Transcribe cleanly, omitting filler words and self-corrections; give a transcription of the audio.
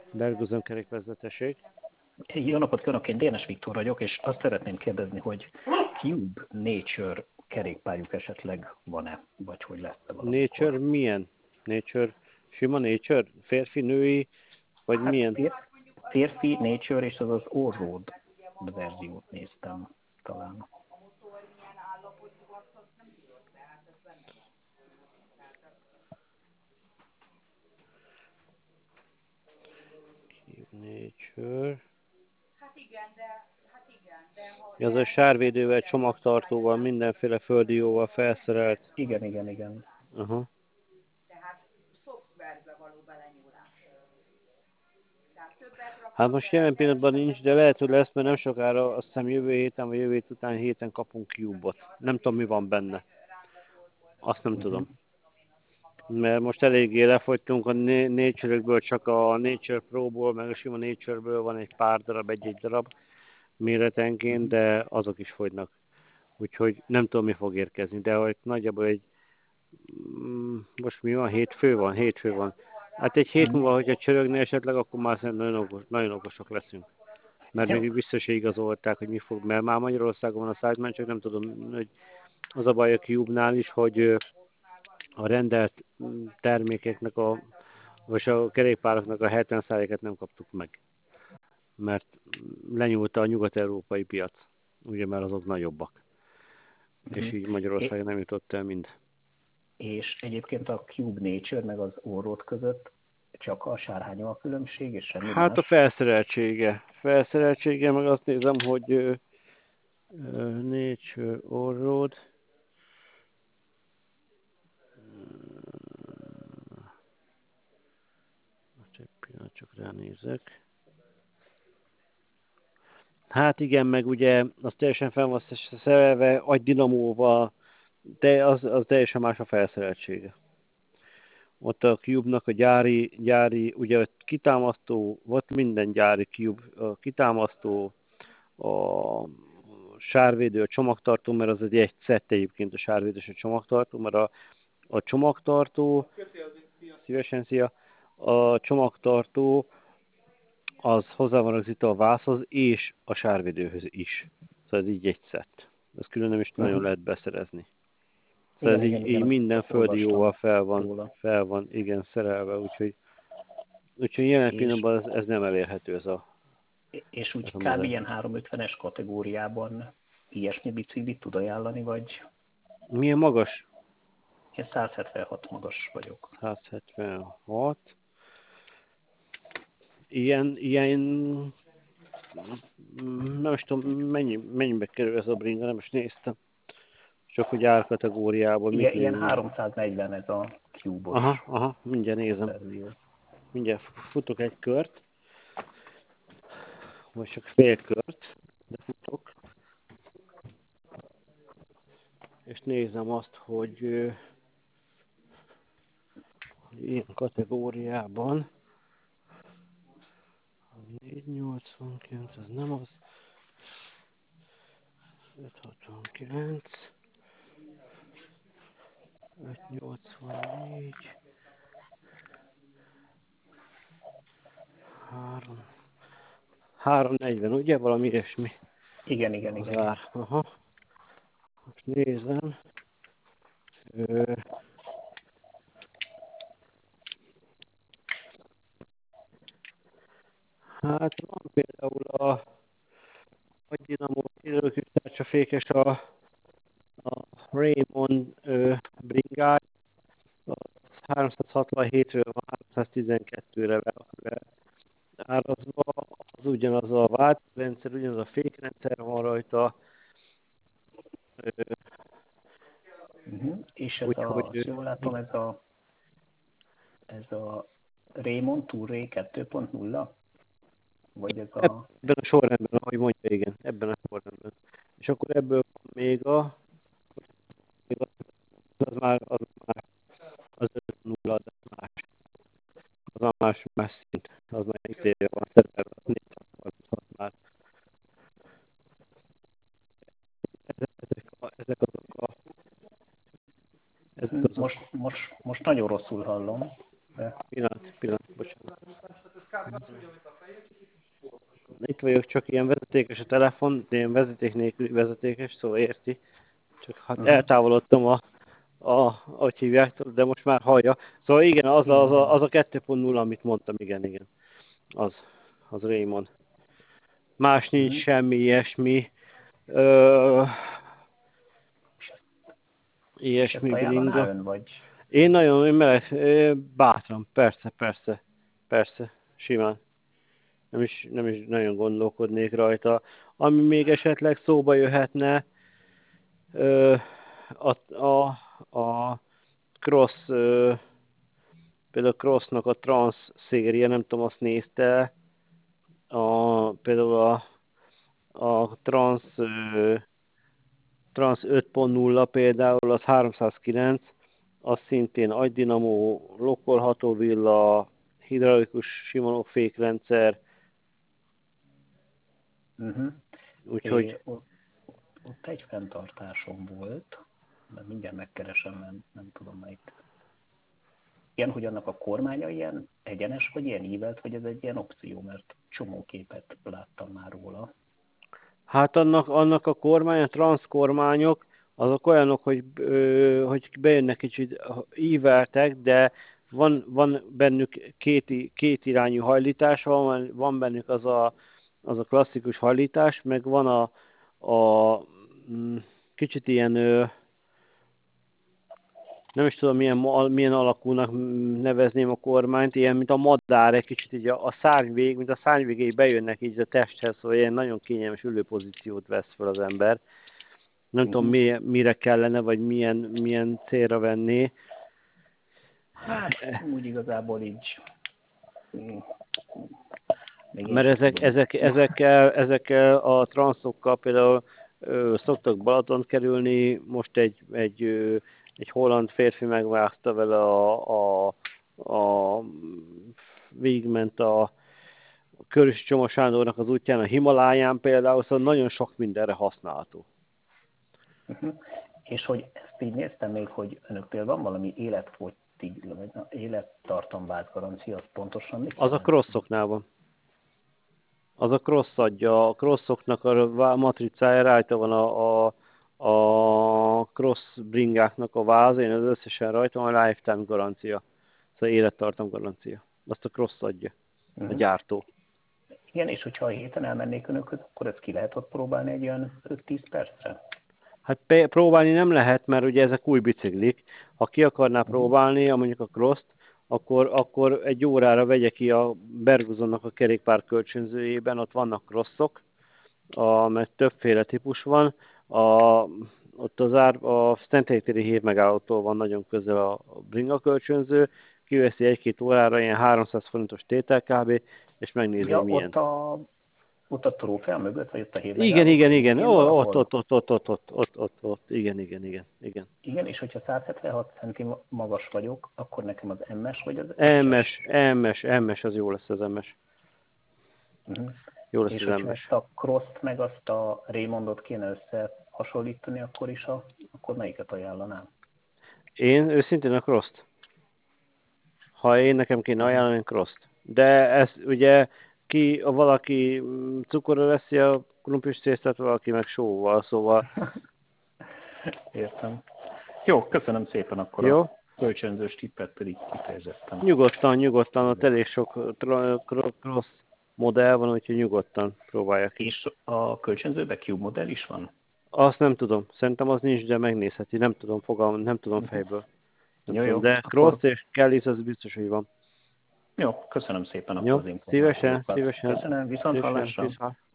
Bergőzön kerékvezetesség. Jó napot kívánok, én Dénes Viktor vagyok, és azt szeretném kérdezni, hogy Cube Nature kerékpárjuk esetleg van-e, vagy hogy lesz-e valamikor? Nature milyen? Nature, sima Nature? Férfi, női, vagy Hát milyen? férfi Nature és az Allroad verziót néztem talán. Nature. Ez a sárvédővel, csomagtartóval, mindenféle földi jóval felszerelt. Igen. Aha. Hát most jelen pillanatban nincs, de lehet, hogy lesz, mert nem sokára, azt hiszem jövő héten, vagy jövő hét után héten kapunk Cube-ot. Nem tudom, mi van benne. Azt nem tudom. Mert most eléggé lefogytunk a Nature-ökből, csak a Nature Pro-ból, meg a sima Nature-ből van egy pár darab, egy-egy darab méretenként, de azok is fogynak. Úgyhogy nem tudom, mi fog érkezni, de hogy nagyjából egy, most mi van, hétfő van. Hát egy hét múlva, hogyha csörögne esetleg, akkor már szerintem nagyon okosok leszünk. Mert még vissza se igazolták, hogy mi fog, mert már Magyarországon van a Sideman, csak nem tudom, hogy az a baj a Cube-nál is, hogy a rendelt termékeknek vagy a kerékpároknak a 70%-et nem kaptuk meg. Mert lenyúlta a nyugat-európai piac. Ugye, mert azok nagyobbak. És így Magyarországon nem jutott el mind. És egyébként a Cube Nature meg az Allroad között csak a sárhánya a különbség, és semmi Hát más? a felszereltsége, meg azt nézem, hogy Nature Allroad. Csak ránézek. Hát igen, meg ugye az teljesen fel van szerelve agydinamóval, de az teljesen más a felszereltsége. Ott a Cube-nak a gyári, ugye a kitámasztó, volt minden gyári Cube, a kitámasztó, a sárvédő, a csomagtartó, mert az egy szett egyébként a sárvédő és a csomagtartó, mert a csomagtartó, szívesen szia, a csomagtartó az hozzá van rögzítve a vászhoz és a sárvédőhöz is. Szóval ez így egy szett. Ez külön nem is nagyon lehet beszerezni. Szóval ez így minden földi jóval fel van igen, szerelve, úgyhogy jelen pillanatban ez nem elérhető ez a... És úgy kb. Ilyen 350-es kategóriában ilyesmi biciklit tud ajánlani, vagy? Milyen magas? Én 176 magas vagyok. 176. Ilyen nem is tudom, mennyibe kerül ez a bringa, nem is néztem. Csak hogy árkategóriában. Ilyen 340 ez a Cube-os. Aha, mindjárt nézem. Mindjárt futok egy kört. Vagy csak fél kört, de futok. És nézem azt, hogy ilyen kategóriában 489, ez nem az. 569, 584, 340, ugye? Valami ilyesmi. Igen. Aha. Most nézem. Hát van például a agydinamó tárcsafékes a Raymond bringáj, 367-ről van 312-re árazva, az ugyanaz a váltórendszer, ugyanaz a fékrendszer van rajta. És ez jól látom, ez a Raymond Touré 2.0? Vagy ez a... Ebben a sorrendben, ahogy mondja, igen, ebben a sorrendben. És akkor ebből van még az már az 5.0, de más. Az a más szint. Az már XD-re van szerelve, az 436 már. Ezek Most nagyon rosszul hallom. Pillanat, bocsánat. itt vagyok, csak ilyen vezetékes a telefon, de ilyen vezeték nélküli vezetékes, szóval érti. Csak hát Uh-huh. eltávolodtam ahogy hívják, de most már hallja. Szóval igen, Igen, igen. az a 2.0, amit mondtam, igen. Az Raymond. Más nincs, Uh-huh. semmi ilyesmi. Ö, És ezt ilyesmi ajánlaná bringa. ön, vagy? Én bátran, persze, simán. Nem is nagyon gondolkodnék rajta. Ami még esetleg szóba jöhetne, ö, a, a Cross, például Crossnak a Trans széria, nem tudom, azt nézte, például a Trans 5.0 például, az 309, az szintén agydinamó, lokkolható villa, hidraulikus simonófékrendszer, Uh-huh. úgyhogy Ott egy fenntartásom volt, de mindjárt megkeresem, nem tudom melyik. Igen, hogy annak a kormánya ilyen egyenes, vagy ilyen ívelt, vagy ez egy ilyen opció, mert csomó képet láttam már róla. hát annak a kormány, a transzkormányok, azok olyanok, hogy bejönnek kicsit íveltek, de van bennük két irányú hajlítás, van bennük az a klasszikus hajlítás, meg van a mm, kicsit ilyen, nem is tudom milyen alakúnak nevezném a kormányt, ilyen, mint a madár, egy kicsit így a szárnyvég, mint a szárnyvégéig bejönnek így a testhez, szóval ilyen nagyon kényelmes ülőpozíciót vesz fel az ember. Nem tudom, Uh-huh. mire kellene, vagy milyen célra venné. Hát úgy igazából így mm, még én Mert sem tudom. ezekkel a transzokkal például szoktak Balatont kerülni, most egy holland férfi megvágta vele végigment a Körösi Csoma Sándornak az útján, a Himaláján például, szóval nagyon sok mindenre használható. Uh-huh. És hogy ezt így néztem még, hogy önöknél van valami életfogytig, vagy élettartamvált garancia, az pontosan mit Az a jelent? crossoknál van. Az a cross adja, a crossoknak a matricája rajta van a cross bringáknak a vázén, az összesen rajta van a lifetime garancia. Szóval élettartam garancia. Azt a cross adja, a Uh-huh. gyártó. Igen, és hogyha a héten elmennék önökhöz, akkor ezt ki lehet ott próbálni egy olyan 5-10 percre? Hát próbálni nem lehet, mert ugye ezek új biciklik. Ha ki akarná Uh-huh. próbálni, mondjuk a cross-t, akkor egy órára vegye ki a Berguzonnak a kerékpár kölcsönzőjében, ott vannak crossok, mert többféle típus van. Ott a Szentegytéri hévmegállótól van nagyon közel a bringa kölcsönző, kiveszi egy-két órára ilyen 300 forintos tétel kb. És megnézi, Ja, hogy milyen. ott a trófea mögött, vagy ott a Igen, hétmegállók igen, igen, végén valahol? ott, igen. Igen, és hogyha 176 centi magas vagyok, akkor nekem az MS vagy az SS? MS, az jó lesz az MS. Uh-huh. Jó lesz És az hogyha MS. ezt a Cross-t meg azt a Raymondot kéne összehasonlítani, akkor melyiket ajánlanám? Én őszintén a cross-t. Ha nekem kéne Uh-huh. ajánlani, cross-t. De ez ugye valaki cukorra veszi a krumplis tésztát, valaki meg sóval, szóval Értem. Jó, köszönöm szépen, akkor a jó. kölcsönzős tippet pedig kifejezetten. Nyugodtan, ott elég sok cross modell van, úgyhogy nyugodtan próbálja ki. És a kölcsönzőben Cube modell is van? Azt nem tudom, szerintem az nincs, de megnézheti, nem tudom Uh-huh. fejből. Nem Jó, tudom, jó, de akkor cross és Kelly's az biztos, hogy van. jó, köszönöm szépen akkor Jó, az szívesen, információkat. szívesen, Köszönöm, viszont szívesen, hallásra. viszont.